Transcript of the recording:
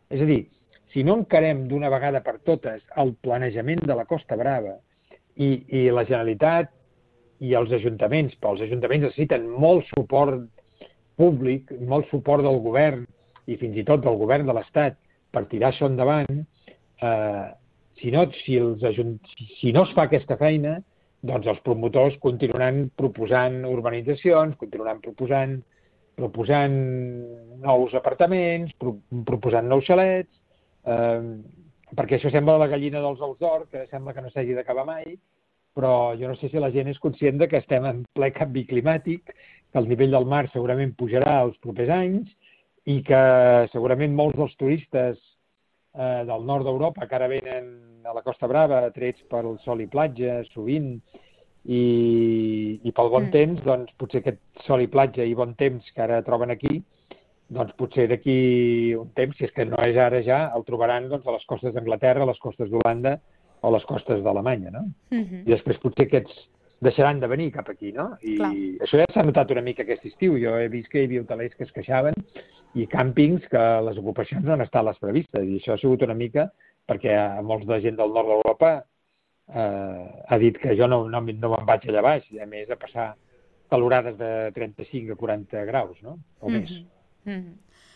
És a dir, si no encarem d'una vegada per totes el planejament de la Costa Brava i la Generalitat i els ajuntaments, però els ajuntaments necessiten molt suport públic, molt suport del govern i fins i tot del govern de l'Estat per tirar això endavant, si no es fa aquesta feina, doncs els promotors continuaran proposant urbanitzacions, continuaran proposant nous apartaments, proposant nous xalets, perquè això sembla la gallina dels ous d'or, que sembla que no s'hagi d'acabar mai, però jo no sé si la gent és conscient de que estem en ple canvi climàtic, que el nivell del mar segurament pujarà els propers anys i que segurament molts dels turistes del nord d'Europa que ara venen a la Costa Brava, trets pel sol i platja, sovint, i pel bon temps, doncs potser aquest sol i platja i bon temps que ara troben aquí, doncs potser d'aquí un temps, si és que no és ara ja, el trobaran doncs, a les costes d'Anglaterra, a les costes d'Holanda o a les costes d'Alemanya, no? I després potser aquests deixaran de venir cap aquí, no? I això ja s'ha notat una mica aquest estiu. Jo he vist que hi havia hotelers que es queixaven i càmpings que les ocupacions no han estat les previstes, i això ha sigut una mica perquè molts de gent del nord d'Europa ha dit que jo no me'n vaig allà baix, i a més a passar calorades de 35 a 40 graus, no? O més.